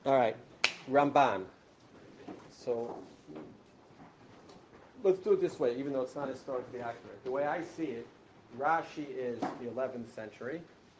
All right, Ramban. So let's do it this way, even though it's not historically accurate. The way I see it, Rashi is the 11th century,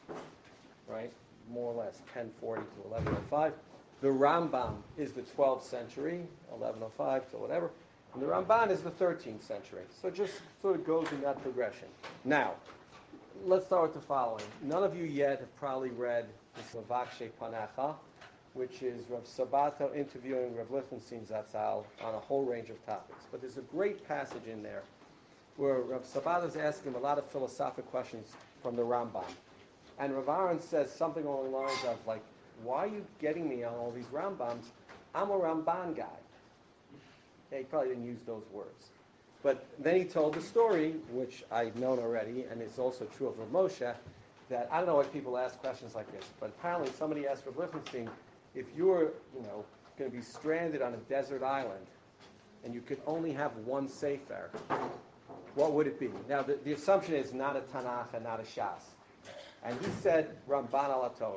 right? More or less 1040 to 1105. The Rambam is the 12th century, 1105 to whatever. And the Ramban is the 13th century. So it just sort of goes in that progression. Now, let's start with the following. None of you yet have probably read this Lavakshe Panecha, which is Rav Sabato interviewing Rav Lichtenstein Zatzal on a whole range of topics. But there's a great passage in there where Rav Sabato is asking him a lot of philosophic questions from the Rambam. And Rav Aaron says something along the lines of, like, why are you getting me on all these Rambams? I'm a Ramban guy. Yeah, he probably didn't use those words. But then he told the story, which I've known already, and it's also true of Rav Moshe, that I don't know why people ask questions like this, but apparently somebody asked Rav Lichtenstein, if you were, going to be stranded on a desert island, and you could only have one sefer, what would it be? Now, the assumption is not a Tanakh and not a Shas. And he said, Ramban al Torah.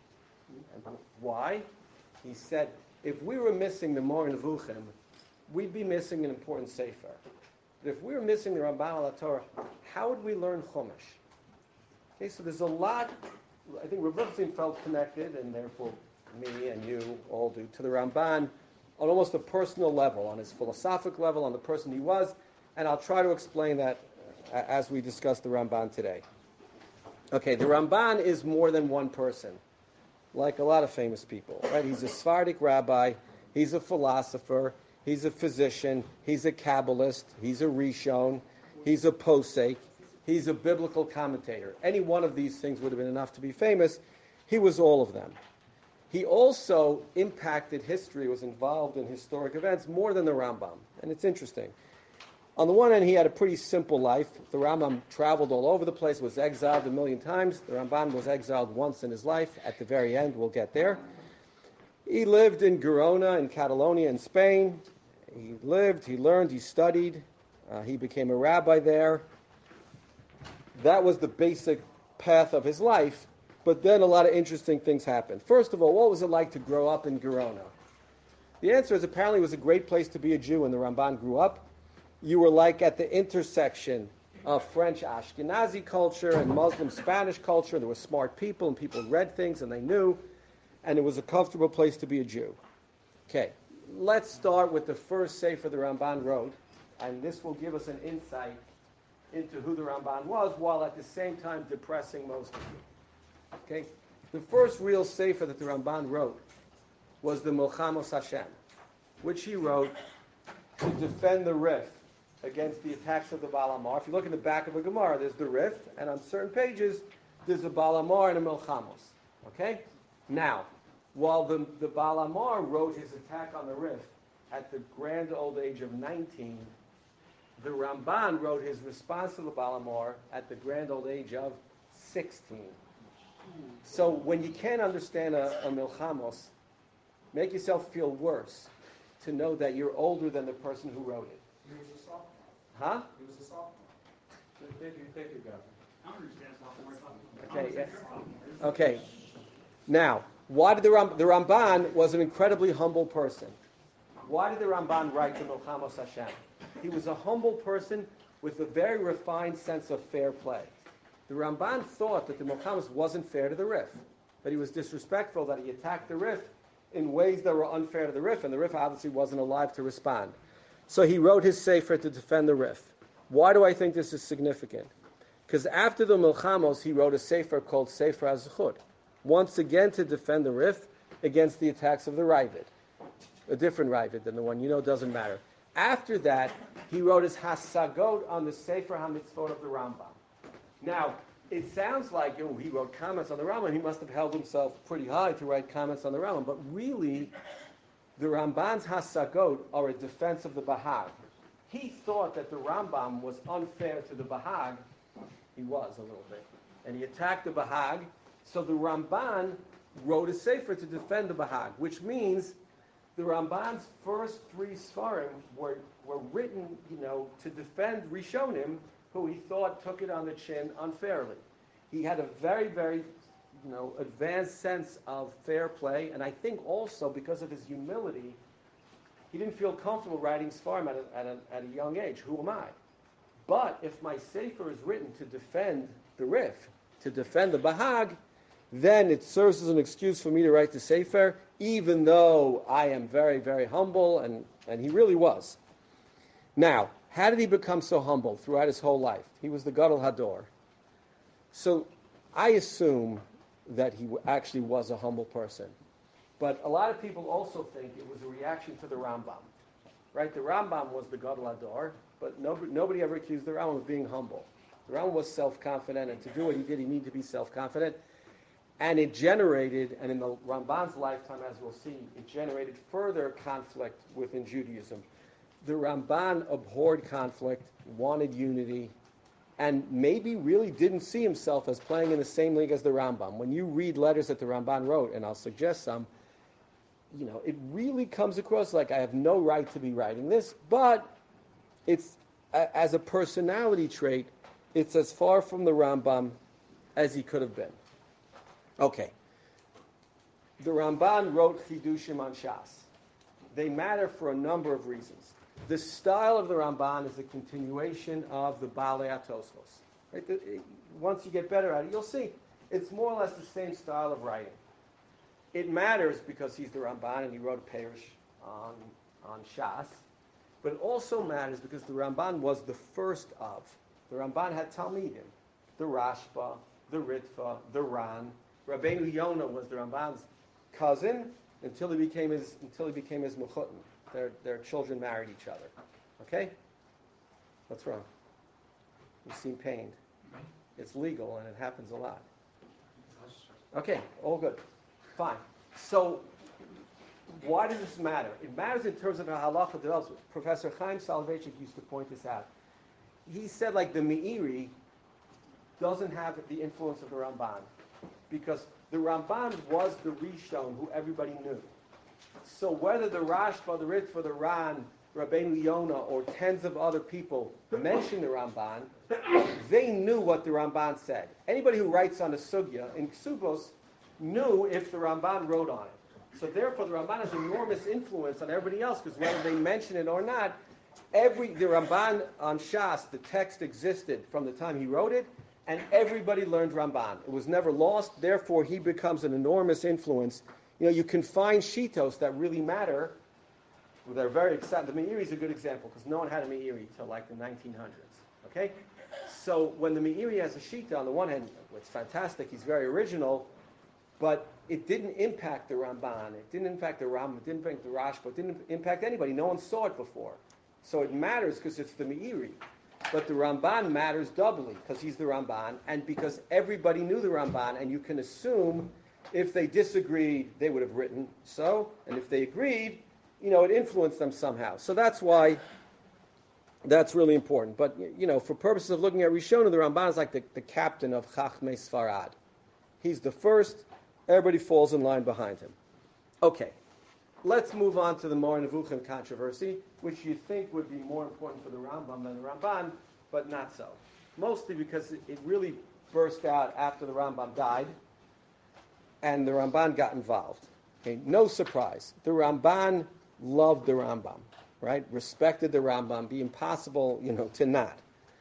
And why? He said, if we were missing the Moreh Nevuchim, we'd be missing an important sefer. But if we were missing the Ramban al Torah, how would we learn Chumash? Okay, so there's a lot. I think Rav Lichtenstein felt connected, and therefore me and you all do, to the Ramban on almost a personal level, on his philosophic level, on the person he was, and I'll try to explain that as we discuss the Ramban today. Okay, the Ramban is more than one person, like a lot of famous people, right? He's a Sephardic rabbi, he's a philosopher, he's a physician, he's a Kabbalist, he's a Rishon, he's a Posek, he's a biblical commentator. Any one of these things would have been enough to be famous. He was all of them. He also impacted history, was involved in historic events more than the Rambam. And it's interesting. On the one hand, he had a pretty simple life. The Rambam traveled all over the place, was exiled a million times. The Ramban was exiled once in his life. At the very end, we'll get there. He lived in Girona, in Catalonia, in Spain. He lived, he learned, he studied. He became a rabbi there. That was the basic path of his life. But then a lot of interesting things happened. First of all, what was it like to grow up in Girona? The answer is apparently it was a great place to be a Jew when the Ramban grew up. You were like at the intersection of French Ashkenazi culture and Muslim Spanish culture. There were smart people, and people read things, and they knew. And it was a comfortable place to be a Jew. Okay, let's start with the first sefer the Ramban wrote, and this will give us an insight into who the Ramban was, while at the same time depressing most of you. Okay, the first real sefer that the Ramban wrote was the Milchamos Hashem, which he wrote to defend the Rif against the attacks of the Baal Hamor. If you look in the back of a Gemara, there's the Rif, and on certain pages, there's a Baal Hamor and a Milchamos. Okay? Now, while the Baal Hamor wrote his attack on the Rif at the grand old age of 19, the Ramban wrote his response to the Baal Hamor at the grand old age of 16. So when you can't understand a Milchamos, make yourself feel worse to know that you're older than the person who wrote it. He was a sophomore. Huh? He was a sophomore. Thank you, Gavin. I don't understand sophomore. Okay. Okay. Now, why did the Ramban was an incredibly humble person? Why did the Ramban write the Milchamos Hashem? He was a humble person with a very refined sense of fair play. The Ramban thought that the Milchamos wasn't fair to the Rif, that he was disrespectful, that he attacked the Rif in ways that were unfair to the Rif, and the Rif obviously wasn't alive to respond. So he wrote his sefer to defend the Rif. Why do I think this is significant? Because after the Milchamos, he wrote a sefer called Sefer HaZechut, once again to defend the Rif against the attacks of the Ravid. A different Ravid than the one doesn't matter. After that, he wrote his Hasagot on the Sefer HaMitzvot of the Rambam. Now, it sounds like he wrote comments on the Rambam. He must have held himself pretty high to write comments on the Rambam. But really, the Ramban's Hasagot are a defense of the Bahag. He thought that the Rambam was unfair to the Bahag. He was a little bit. And he attacked the Bahag. So the Ramban wrote a sefer to defend the Bahag, which means the Ramban's first three Sfarim were written, to defend Rishonim, who he thought took it on the chin unfairly. He had a very, very advanced sense of fair play, and I think also because of his humility, he didn't feel comfortable writing Sfarim at a young age. Who am I? But if my Sefer is written to defend the Rif, to defend the Bahag, then it serves as an excuse for me to write the Sefer, even though I am very, very humble, and he really was. Now, how did he become so humble throughout his whole life? He was the Gadol Hador. So I assume that he actually was a humble person. But a lot of people also think it was a reaction to the Rambam. Right? The Rambam was the Gadol Hador, but nobody ever accused the Rambam of being humble. The Rambam was self-confident, and to do what he did, he needed to be self-confident. And it generated, and in the Ramban's lifetime, as we'll see, it generated further conflict within Judaism. The Ramban abhorred conflict, wanted unity, and maybe really didn't see himself as playing in the same league as the Rambam. When you read letters that the Ramban wrote, and I'll suggest some, it really comes across like I have no right to be writing this, but it's, as a personality trait, it's as far from the Rambam as he could have been. Okay. The Ramban wrote Chidushim on Shas. They matter for a number of reasons. The style of the Ramban is a continuation of the Balei HaTosfos. Right? Once you get better at it, you'll see it's more or less the same style of writing. It matters because he's the Ramban and he wrote a Perush on Shas, but it also matters because the Ramban was the first of. The Ramban had Talmidim, the Rashba, the Ritva, the Ran. Rabbeinu Yonah was the Ramban's cousin until he became his mechutin. Their children married each other. Okay? What's wrong? You seem pained. It's legal and it happens a lot. Okay, all good. Fine. So, why does this matter? It matters in terms of how halacha develops. Professor Chaim Soloveitchik used to point this out. He said, like, the Meiri doesn't have the influence of the Ramban, because the Ramban was the Rishon who everybody knew. So whether the Rashba, the Ritva, the Ran, Rabbeinu Yonah, or tens of other people mention the Ramban, they knew what the Ramban said. Anybody who writes on a sugya in Ksubos knew if the Ramban wrote on it. So therefore, the Ramban has enormous influence on everybody else, because whether they mention it or not, the Ramban on Shas, the text existed from the time he wrote it, and everybody learned Ramban. It was never lost. Therefore, he becomes an enormous influence. You can find shitos that really matter. They're very exciting. The Meiri is a good example because no one had a Meiri till like the 1900s. Okay, so when the Meiri has a shita, on the one hand, it's fantastic. He's very original, but it didn't impact the Ramban. It didn't impact the Rambam. It didn't impact the Rashba. It didn't impact anybody. No one saw it before, so it matters because it's the Meiri. But the Ramban matters doubly because he's the Ramban, and because everybody knew the Ramban, and you can assume if they disagreed, they would have written so, and if they agreed, it influenced them somehow. So that's why that's really important. But, for purposes of looking at Rishon, the Ramban is like the captain of Chachmei Sfarad. He's the first, everybody falls in line behind him. Okay, let's move on to the Moreh Nevuchim controversy, which you'd think would be more important for the Rambam than the Ramban, but not so. Mostly because it really burst out after the Rambam died, and the Ramban got involved. Okay, no surprise. The Ramban loved the Rambam, right? Respected the Rambam. Be impossible, to not.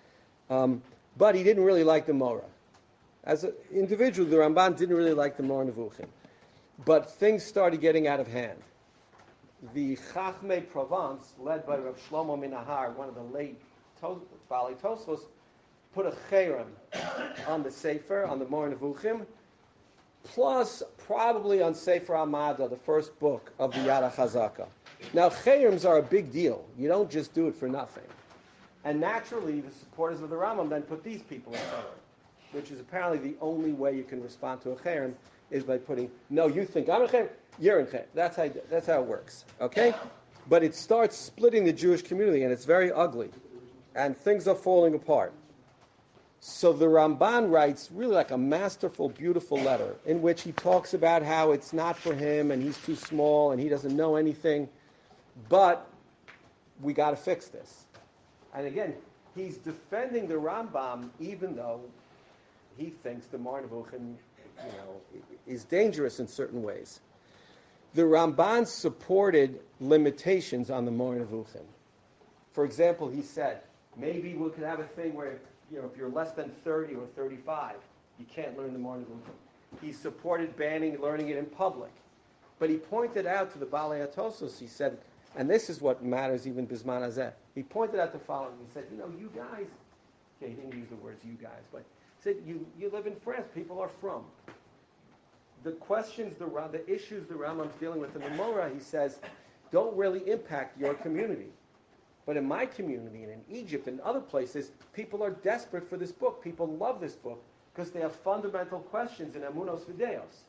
But he didn't really like the Moreh. As an individual, the Ramban didn't really like the Moreh Nevuchim. But things started getting out of hand. The Chachmei Provence, led by Rav Shlomo Minahar, one of the late Balei Tosfos, put a cherem on the Sefer, on the Moreh Nevuchim, plus probably on Sefer Amada, the first book of the Yad HaChazaka. Now, cherems are a big deal. You don't just do it for nothing. And naturally, the supporters of the Rambam then put these people in cherem, which is apparently the only way you can respond to a cherem, is by putting, no, you think I'm a cherem, you're in cherem. That's how it works, okay? But it starts splitting the Jewish community, and it's very ugly. And things are falling apart. So the Ramban writes really like a masterful, beautiful letter in which he talks about how it's not for him and he's too small and he doesn't know anything, but we got to fix this. And again, he's defending the Rambam even though he thinks the Moreh Nevuchim is dangerous in certain ways. The Ramban supported limitations on the Moreh Nevuchim. For example, he said, maybe we could have a thing where, if you're less than 30 or 35, you can't learn the Moreh Nevuchim. He supported banning learning it in public. But he pointed out to the Balei Atosos, he said, and this is what matters even Bisman Hazeh. He pointed out the following. He said, you guys, he didn't use the words you guys, but he said, you live in France, people are from. The questions, the issues the Rambam's dealing with in the Moreh, he says, don't really impact your community. But in my community and in Egypt and other places, people are desperate for this book. People love this book because they have fundamental questions in Emunos Videos.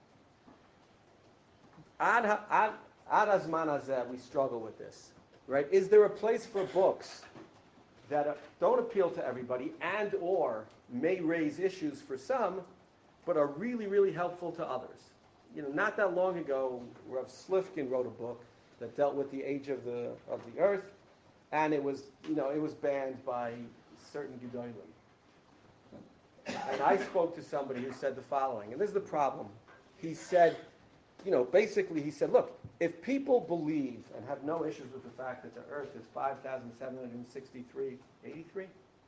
Ad Hazman Hazeh, we struggle with this, right? Is there a place for books that don't appeal to everybody and or may raise issues for some, but are really, really helpful to others? Not that long ago, Rav Slifkin wrote a book that dealt with the age of the earth, and it was banned by certain Gedolim. And I spoke to somebody who said the following, and this is the problem. He said, basically he said, look, if people believe and have no issues with the fact that the earth is 5,763, 83?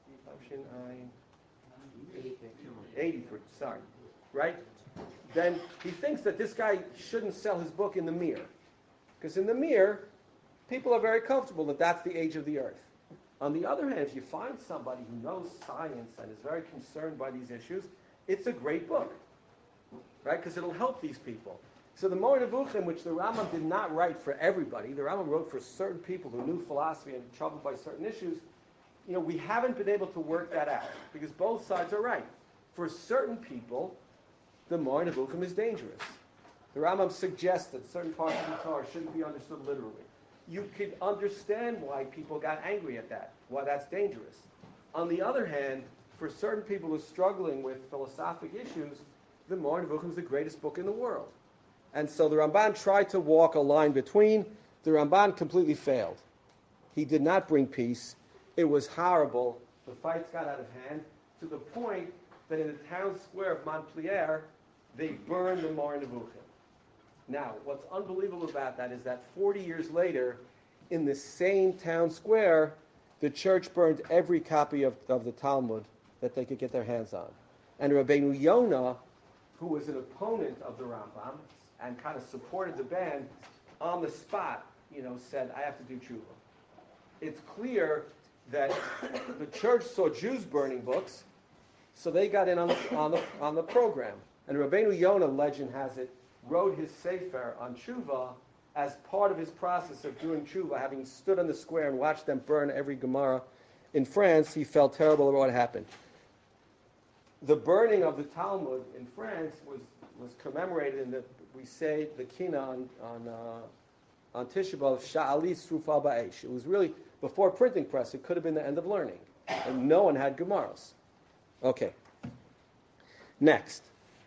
83, sorry. Right? Then he thinks that this guy shouldn't sell his book in the Mir. Because in the Mir, people are very comfortable that that's the age of the earth. On the other hand, if you find somebody who knows science and is very concerned by these issues, it's a great book. Right? Because it'll help these people. So the Moreh Nevuchim, which the Rambam did not write for everybody, the Rambam wrote for certain people who knew philosophy and troubled by certain issues, we haven't been able to work that out. Because both sides are right. For certain people, the Moreh Nevuchim is dangerous. The Rambam suggests that certain parts of the Torah shouldn't be understood literally. You could understand why people got angry at that, why that's dangerous. On the other hand, for certain people who are struggling with philosophic issues, the Moreh Nevuchim is the greatest book in the world. And so the Ramban tried to walk a line between. The Ramban completely failed. He did not bring peace. It was horrible. The fights got out of hand to the point that in the town square of Montpellier, they burned the Moreh Nevuchim. Now, what's unbelievable about that is that 40 years later, in the same town square, the church burned every copy of the Talmud that they could get their hands on. And Rabbeinu Yonah, who was an opponent of the Rambam and kind of supported the ban, on the spot, said, I have to do tshuva. It's clear that the church saw Jews burning books, so they got in on the program. And Rabbeinu Yonah, legend has it, wrote his sefer on tshuva as part of his process of doing tshuva. Having stood on the square and watched them burn every Gemara in France, he felt terrible about what happened. The burning of the Talmud in France was commemorated in we say the Kina on Tisha B'Av, Sha'ali Srufa Ba'esh. It was really, before printing press, it could have been the end of learning. And no one had Gemaras. Okay. Next.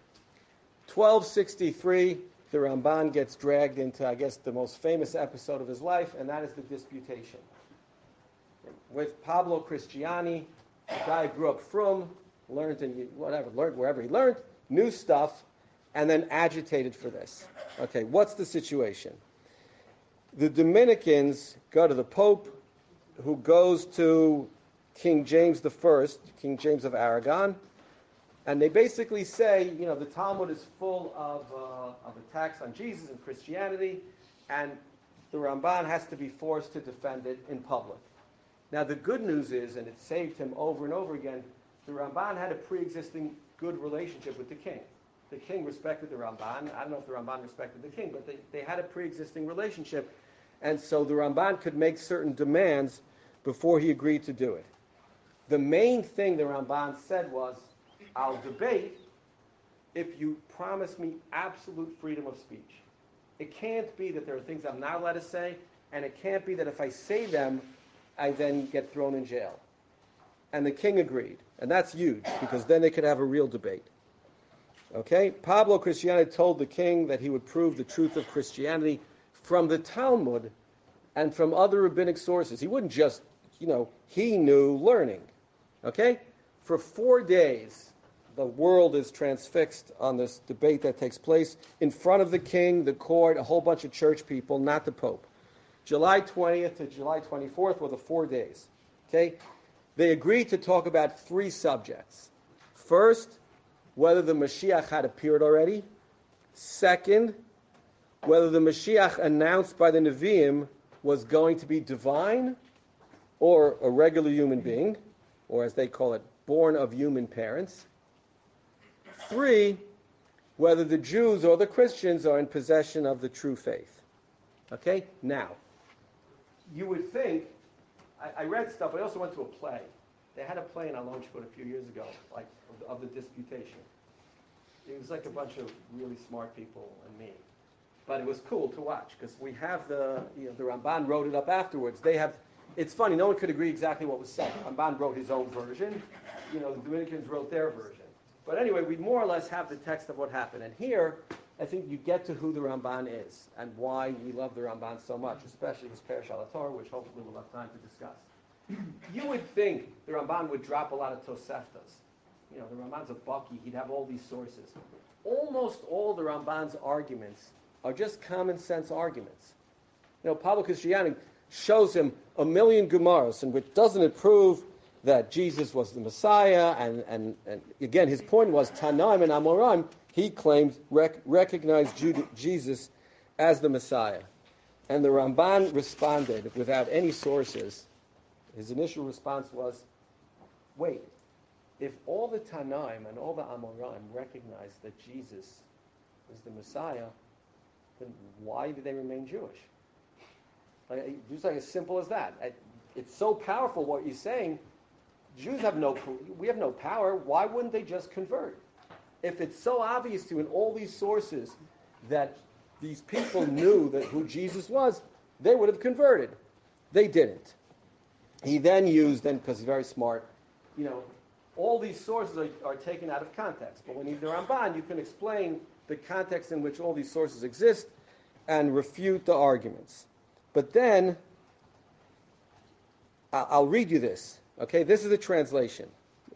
1263, the Ramban gets dragged into, I guess, the most famous episode of his life, and that is the disputation. With Pablo Cristiani, the guy grew up from, learned wherever he learned, knew stuff, and then agitated for this. Okay, what's the situation? The Dominicans go to the Pope, who goes to King James I, King James of Aragon, and they basically say, the Talmud is full of attacks on Jesus and Christianity, and the Ramban has to be forced to defend it in public. Now, the good news is, and it saved him over and over again, the Ramban had a pre-existing good relationship with the king. The king respected the Ramban. I don't know if the Ramban respected the king, but they had a pre-existing relationship, and so the Ramban could make certain demands before he agreed to do it. The main thing the Ramban said was, I'll debate if you promise me absolute freedom of speech. It can't be that there are things I'm not allowed to say, and it can't be that if I say them, I then get thrown in jail. And the king agreed. And that's huge, because then they could have a real debate. Okay? Pablo Cristiani told the king that he would prove the truth of Christianity from the Talmud and from other rabbinic sources. He wouldn't just, he knew learning. Okay? For 4 days, the world is transfixed on this debate that takes place in front of the king, the court, a whole bunch of church people, not the Pope. July 20th to July 24th were the 4 days. Okay? They agreed to talk about 3 subjects. First, whether the Mashiach had appeared already. Second, whether the Mashiach announced by the Nevi'im was going to be divine or a regular human being, or as they call it, born of human parents. 3, whether the Jews or the Christians are in possession of the true faith. Okay? Now, you would think, I read stuff, I also went to a play. They had a play in Alonshput a few years ago, like, of the disputation. It was like a bunch of really smart people and me. But it was cool to watch, because we have the Ramban wrote it up afterwards. It's funny, no one could agree exactly what was said. Ramban wrote his own version. The Dominicans wrote their version. But anyway, we more or less have the text of what happened. And here, I think you get to who the Ramban is and why we love the Ramban so much, especially his Perush al Torah, which hopefully we'll have time to discuss. You would think the Ramban would drop a lot of Toseftas. The Ramban's a Baki, he'd have all these sources. Almost all the Ramban's arguments are just common sense arguments. Pablo Cristiani shows him a million Gemaras, in which doesn't it prove that Jesus was the Messiah, and again, his point was, Tanaim and Amoraim, he claimed, recognized Jesus as the Messiah. And the Ramban responded without any sources. His initial response was, wait, if all the Tanaim and all the Amoraim recognized that Jesus is the Messiah, then why did they remain Jewish? Just like as simple as that. It's so powerful what you're saying. We have no power. Why wouldn't they just convert? If it's so obvious to you in all these sources that these people knew that who Jesus was, they would have converted. They didn't. He then used, because he's very smart, all these sources are taken out of context. But when you do the Ramban, you can explain the context in which all these sources exist and refute the arguments. But then, I'll read you this. Okay, this is a translation.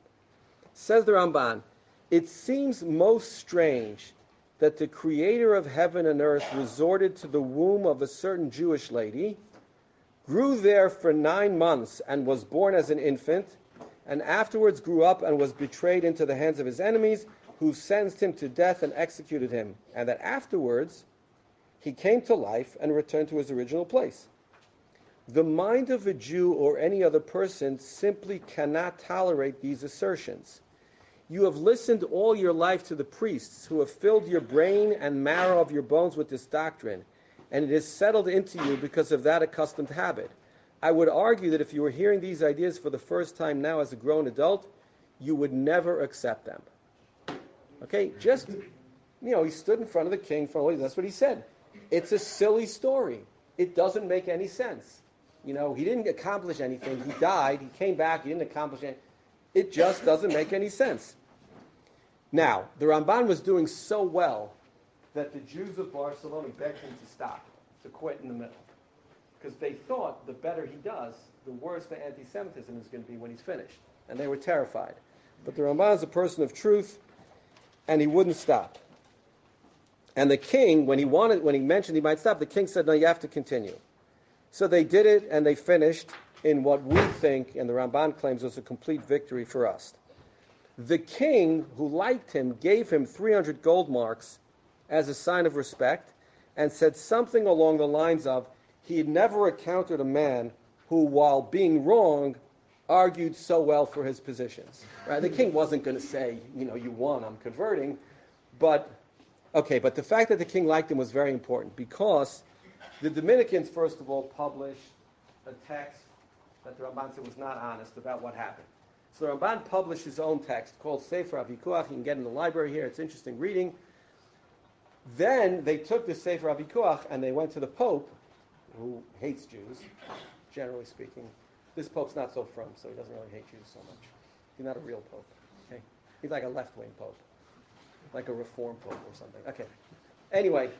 Says the Ramban, it seems most strange that the creator of heaven and earth resorted to the womb of a certain Jewish lady, grew there for 9 months and was born as an infant, and afterwards grew up and was betrayed into the hands of his enemies, who sentenced him to death and executed him, and that afterwards he came to life and returned to his original place. The mind of a Jew or any other person simply cannot tolerate these assertions. You have listened all your life to the priests who have filled your brain and marrow of your bones with this doctrine, and it is settled into you because of that accustomed habit. I would argue that if you were hearing these ideas for the first time now as a grown adult, you would never accept them. Okay, he stood in front of the king, that's what he said. It's a silly story. It doesn't make any sense. He didn't accomplish anything. He died. He came back. He didn't accomplish anything. It just doesn't make any sense. Now, the Ramban was doing so well that the Jews of Barcelona begged him to stop, to quit in the middle. Because they thought the better he does, the worse the anti-Semitism is going to be when he's finished. And they were terrified. But the Ramban is a person of truth, and he wouldn't stop. And the king, when he mentioned he might stop, the king said, no, you have to continue. So they did it, and they finished in what we think, and the Ramban claims, was a complete victory for us. The king, who liked him, gave him 300 gold marks as a sign of respect, and said something along the lines of, he had never encountered a man who, while being wrong, argued so well for his positions. Right? The king wasn't going to say, you won, I'm converting. But the fact that the king liked him was very important, because the Dominicans, first of all, published a text that the Ramban said was not honest about what happened. So the Ramban published his own text called Sefer HaVikuach. You can get it in the library here. It's interesting reading. Then they took the Sefer HaVikuach and they went to the Pope, who hates Jews, generally speaking. This Pope's not so firm, so he doesn't really hate Jews so much. He's not a real Pope. Okay? He's like a left-wing Pope, like a reform Pope or something. Okay. Anyway,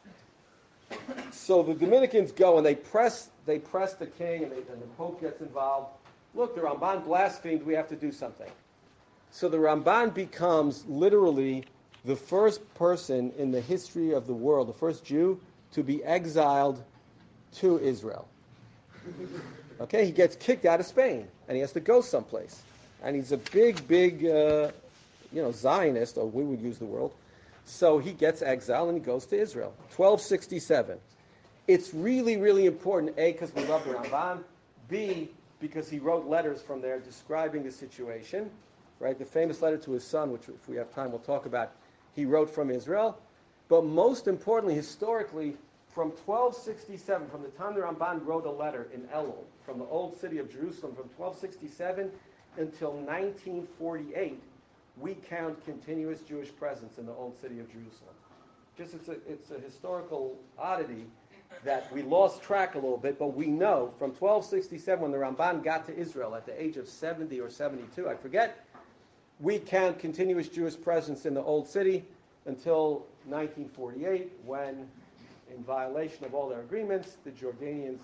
so the Dominicans go and they press the king, and the Pope gets involved. Look, the Ramban blasphemed. We have to do something. So the Ramban becomes literally the first person in the history of the world, the first Jew to be exiled to Israel. Okay, he gets kicked out of Spain, and he has to go someplace. And he's a big, Zionist, or we would use the word. So he gets exiled and he goes to Israel. 1267. It's really, really important, A, because we love the Ramban, B, because he wrote letters from there describing the situation, right? The famous letter to his son, which if we have time we'll talk about, he wrote from Israel. But most importantly, historically, from 1267, from the time the Ramban wrote a letter in Elul, from the old city of Jerusalem, from 1267 until 1948, we count continuous Jewish presence in the old city of Jerusalem. Just it's a historical oddity that we lost track a little bit, but we know from 1267 when the Ramban got to Israel at the age of 70 or 72, I forget, we count continuous Jewish presence in the old city until 1948 when, in violation of all their agreements, the Jordanians,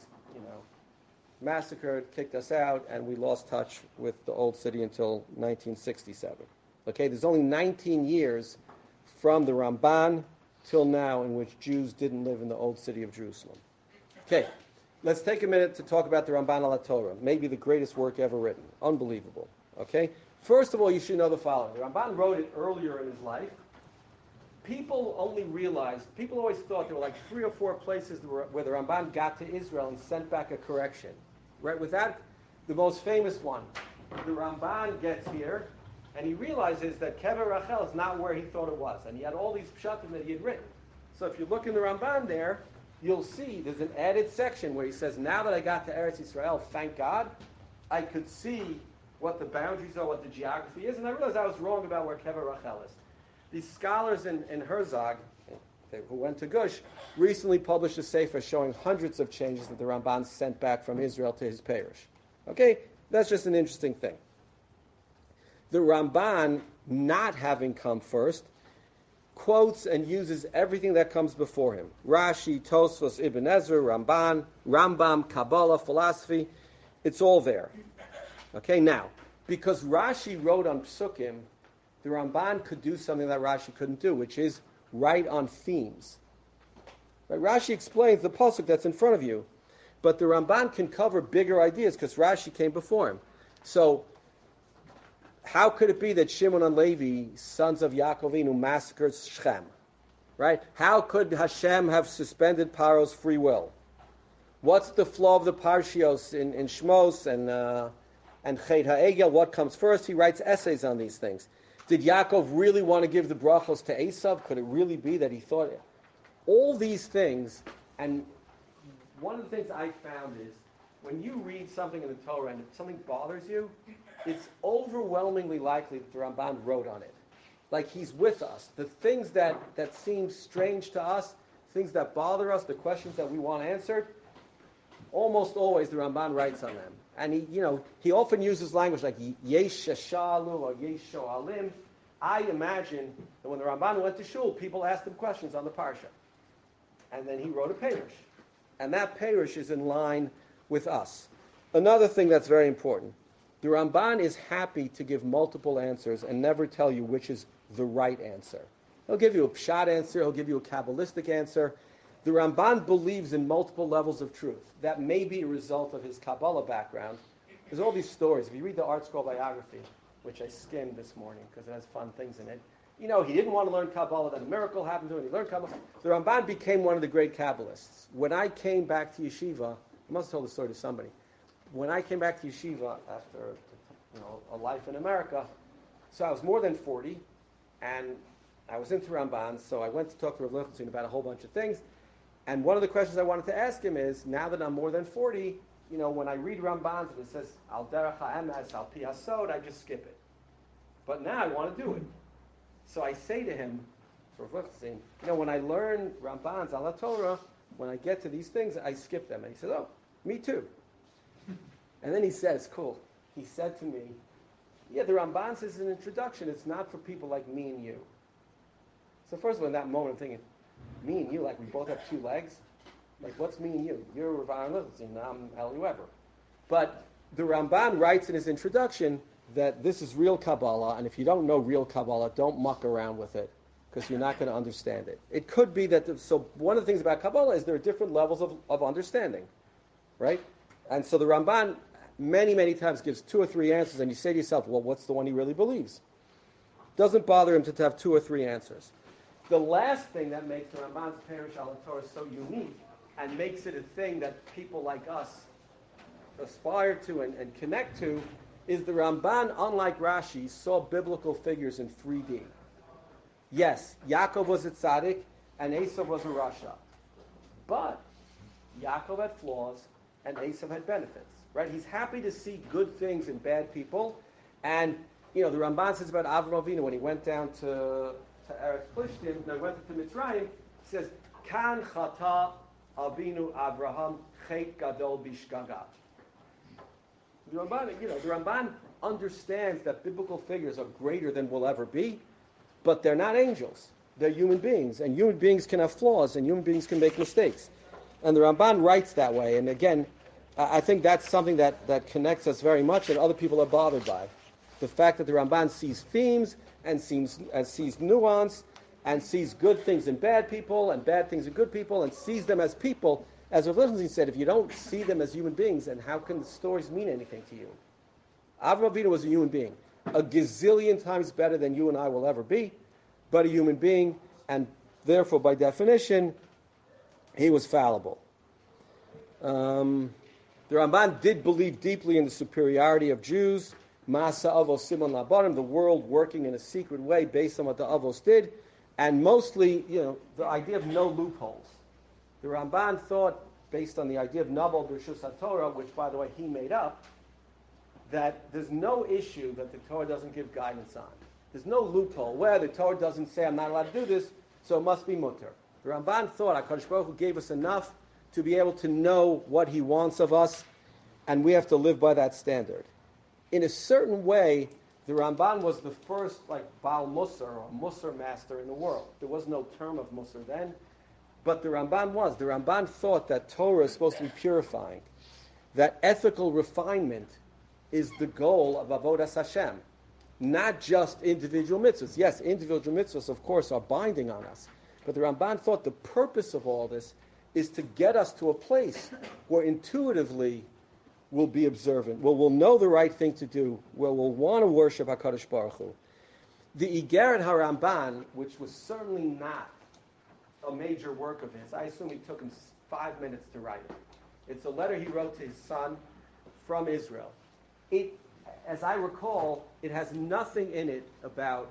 massacred, kicked us out, and we lost touch with the old city until 1967. Okay, there's only 19 years from the Ramban till now in which Jews didn't live in the old city of Jerusalem. Okay, let's take a minute to talk about the Ramban al Torah, maybe the greatest work ever written. Unbelievable. Okay, first of all, you should know the following. The Ramban wrote it earlier in his life. People always thought there were like 3 or 4 places where the Ramban got to Israel and sent back a correction. Right? With that, the most famous one, the Ramban gets here, and he realizes that Kever Rachel is not where he thought it was. And he had all these pshatim that he had written. So if you look in the Ramban there, you'll see there's an added section where he says, now that I got to Eretz Yisrael, thank God, I could see what the boundaries are, what the geography is, and I realized I was wrong about where Kever Rachel is. These scholars in Herzog, who went to Gush, recently published a sefer showing hundreds of changes that the Ramban sent back from Israel to his parish. Okay, that's just an interesting thing. The Ramban, not having come first, quotes and uses everything that comes before him. Rashi, Tosfos, Ibn Ezra, Rambam, Kabbalah, philosophy, it's all there. Okay, now, because Rashi wrote on Psukim, the Ramban could do something that Rashi couldn't do, which is write on themes. Right? Rashi explains the pasuk that's in front of you, but the Ramban can cover bigger ideas because Rashi came before him. So, how could it be that Shimon and Levi, sons of Yaakov Avinu, massacred Shechem? Right? How could Hashem have suspended Paro's free will? What's the flow of the Parshios in Shmos and Chet HaEgel? What comes first? He writes essays on these things. Did Yaakov really want to give the brachos to Esav? Could it really be that he thought it? All these things, and one of the things I found is when you read something in the Torah and if something bothers you, it's overwhelmingly likely that the Ramban wrote on it. Like he's with us. The things that seem strange to us, things that bother us, the questions that we want answered, almost always the Ramban writes on them. And he often uses language like yesh shalu or yesh shoalim. I imagine that when the Ramban went to shul, people asked him questions on the parsha. And then he wrote a perush. And that perush is in line with us. Another thing that's very important. The Ramban is happy to give multiple answers and never tell you which is the right answer. He'll give you a pshat answer. He'll give you a Kabbalistic answer. The Ramban believes in multiple levels of truth. That may be a result of his Kabbalah background. There's all these stories. If you read the Art Scroll biography, which I skimmed this morning because it has fun things in it, he didn't want to learn Kabbalah. Then a miracle happened to him. He learned Kabbalah. The Ramban became one of the great Kabbalists. When I came back to yeshiva, I must have told the story to somebody. When I came back to yeshiva after a life in America, so I was more than 40, and I was into Ramban, so I went to talk to Rav Lichtenstein about a whole bunch of things. And one of the questions I wanted to ask him is, now that I'm more than 40, when I read Rambans and it says, Al derech ha'emes, al pi hasod, I just skip it. But now I want to do it. So I say to him, when I learn Rambans al Torah, when I get to these things, I skip them. And he says, oh, me too. And then he says, cool. He said to me, yeah, the Rambans is an introduction. It's not for people like me and you. So first of all, in that moment, I'm thinking, me and you, like we both have 2 legs? Like, what's me and you? You're Rav Aaron Lichtenstein, I'm Eli Weber. But the Ramban writes in his introduction, that this is real Kabbalah, and if you don't know real Kabbalah, don't muck around with it, because you're not going to understand it. It could be that, so one of the things about Kabbalah is there are different levels of understanding, right? And so the Ramban many, many times gives 2 or 3 answers, and you say to yourself, well, what's the one he really believes? Doesn't bother him to have 2 or 3 answers. The last thing that makes the Ramban's Perush al Torah so unique and makes it a thing that people like us aspire to and connect to is the Ramban, unlike Rashi, saw biblical figures in 3D. Yes, Yaakov was a tzaddik and Esav was a rasha. But Yaakov had flaws and Esav had benefits. Right? He's happy to see good things in bad people. And, the Ramban says about Avraham Avinu when he went down to Eretz Plishtim, no, he went to Mitzrayim, he says, Kan chata Avinu Avraham chet gadol bishgaga. The Ramban understands that biblical figures are greater than we'll ever be, but they're not angels. They're human beings, and human beings can have flaws, and human beings can make mistakes. And the Ramban writes that way, and again, I think that's something that connects us very much, and other people are bothered by. The fact that the Ramban sees themes, and sees nuance, and sees good things in bad people, and bad things in good people, and sees them as people. As Rav Lichtenstein said, if you don't see them as human beings, then how can the stories mean anything to you? Avraham Avinu was a human being, a gazillion times better than you and I will ever be, but a human being, and therefore, by definition, he was fallible. The Ramban did believe deeply in the superiority of Jews, Masa Avos Simon Labarim, the world working in a secret way based on what the Avos did, and mostly, the idea of no loopholes. The Ramban thought, based on the idea of Nabal B'Rishus HaTorah, which, by the way, he made up, that there's no issue that the Torah doesn't give guidance on. There's no loophole where the Torah doesn't say, I'm not allowed to do this, so it must be mutter. The Ramban thought HaKadosh Baruch Hu gave us enough to be able to know what he wants of us, and we have to live by that standard. In a certain way, the Ramban was the first, Baal Musar, or Musar master in the world. There was no term of Musar then, but the Ramban was. The Ramban thought that Torah is supposed to be purifying, that ethical refinement is the goal of Avodas Hashem, not just individual mitzvahs. Yes, individual mitzvahs, of course, are binding on us, but the Ramban thought the purpose of all this is to get us to a place where intuitively we'll be observant, where we'll know the right thing to do, where we'll want to worship HaKadosh Baruch Hu. The Igeret HaRamban, which was certainly not a major work of his, I assume it took him 5 minutes to write it. It's a letter he wrote to his son from Israel. It, as I recall, it has nothing in it about,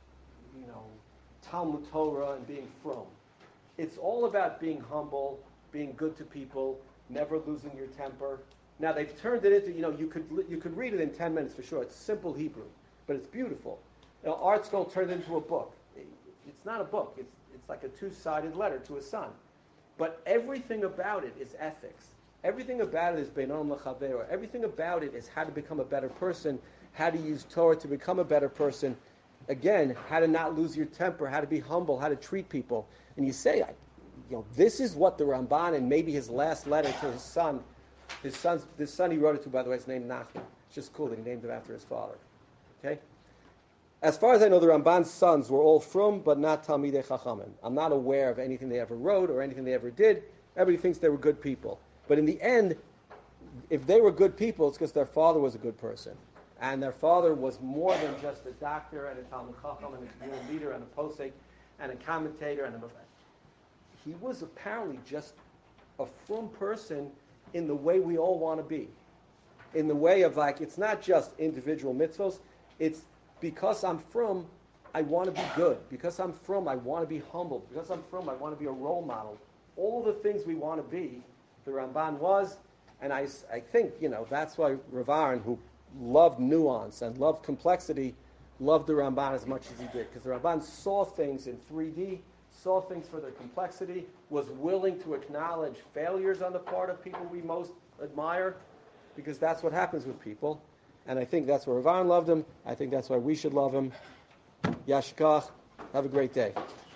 Talmud Torah and being from. It's all about being humble, being good to people, never losing your temper. Now they've turned it into, you could read it in 10 minutes for sure. It's simple Hebrew, but it's beautiful. Art Scroll turned it into a book. It's not a book. It's like a 2-sided letter to a son. But everything about it is ethics. Everything about it is Beinon L'Chavero. Everything about it is how to become a better person, how to use Torah to become a better person. Again, how to not lose your temper, how to be humble, how to treat people. And you say, this is what the Ramban, and maybe his last letter to his son, this son he wrote it to, by the way, is named Nachman. It's just cool that he named him after his father. Okay? As far as I know, the Ramban's sons were all frum, but not Talmidei Chachamim. I'm not aware of anything they ever wrote or anything they ever did. Everybody thinks they were good people. But in the end, if they were good people, it's because their father was a good person. And their father was more than just a doctor and a Talmud Chacham and a community leader and a posek and a commentator and a... He was apparently just a frum person in the way we all want to be. In the way of it's not just individual mitzvos, it's because I'm frum, I want to be good. Because I'm frum, I want to be humble. Because I'm frum, I want to be a role model. All the things we want to be, the Ramban was, and I think, that's why Rav Aaron, who loved nuance and loved complexity, loved the Ramban as much as he did. Because the Ramban saw things in 3D, saw things for their complexity, was willing to acknowledge failures on the part of people we most admire, because that's what happens with people. And I think that's why Rav Aaron loved him. I think that's why we should love him. Yashkach. Have a great day.